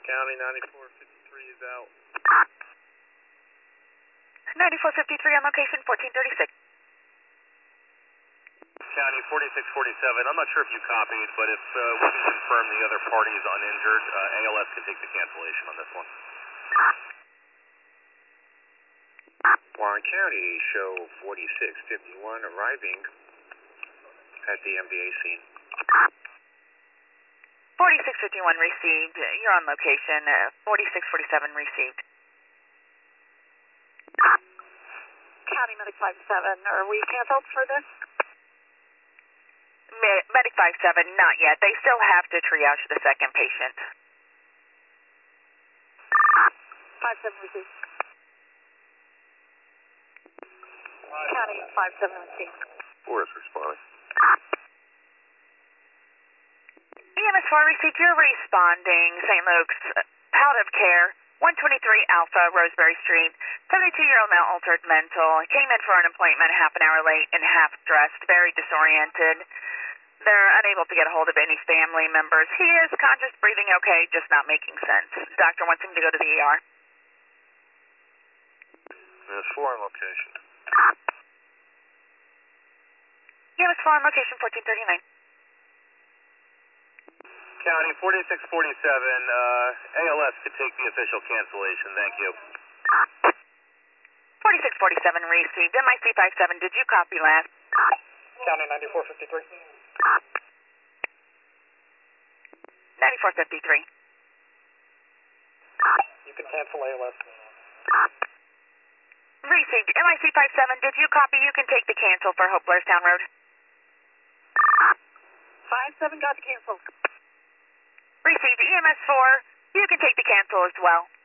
County 9453 is out. 9453 on location, 1436. County 4647, I'm not sure if you copied, but if we can confirm the other party is uninjured, ALS can take the cancellation on this one. Warren County, show 4651 arriving at the MDA scene. 4651 received. You're on location. 4647 received. County Medic 57, are we canceled for this? Medic 57, not yet. They still have to triage the second patient. 57 received. County 57 received. Forest responding. EMS4 received. You're responding. St. Luke's, palliative care, 123 Alpha, Roseberry Street. 72-year-old male, altered mental. Came in for an appointment half an hour late and half dressed, very disoriented. They're unable to get a hold of any family members. He is conscious, breathing okay, just not making sense. Doctor wants him to go to the ER. There's 4 on location. EMS4 on location, 1439. County 4647, ALS could take the official cancellation, thank you. 4647 received. MIC 57, did you copy last? County 9453. 9453. You can cancel ALS. Received. MIC 57, did you copy? You can take the cancel for Hope Blairstown Road. 57 got the cancel. Received. EMS4, you can take the cancel as well.